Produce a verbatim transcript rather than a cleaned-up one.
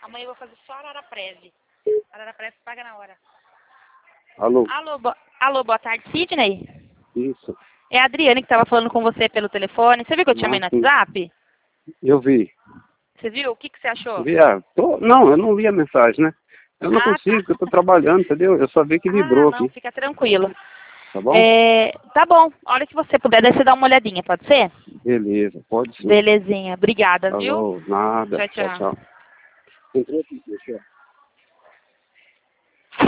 Amanhã eu vou fazer só Ararapreve. Ararapreve paga na hora. Alô? Alô, bo... Alô, boa tarde, Sidney? Isso. É a Adriane que estava falando com você pelo telefone. Você viu que eu te chamei no Ah, sim. WhatsApp? Eu vi. Você viu? O que, que você achou? Vi, ah, tô... Não, eu não vi a mensagem, né? Eu não Ah, consigo, tá. porque eu tô trabalhando, entendeu? Eu só vi que vibrou Ah, não, aqui. fica tranquilo. Tá bom? É, tá bom, a hora que você puder, daí você dá uma olhadinha, pode ser? Beleza, pode sim. Belezinha, obrigada, viu? Alô, nada. Tchau, Tchau, tchau. tchau. Entrou aqui, deixa eu...